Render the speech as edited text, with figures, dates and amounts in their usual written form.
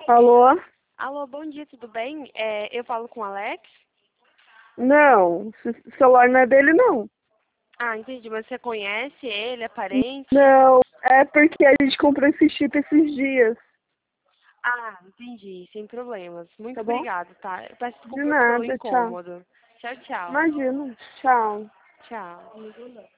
Alô? Alô, bom dia, tudo bem? Eu falo com o Alex? Não, o celular não é dele, não. Ah, entendi, mas você conhece ele, é parente? Não, é porque a gente comprou esse chip esses dias, Ah, entendi, sem problemas. Muito tá bom? obrigada, tá? Eu peço De desculpas pelo nada, tchau. incômodo. Tchau, tchau. Imagina, tchau. Tchau.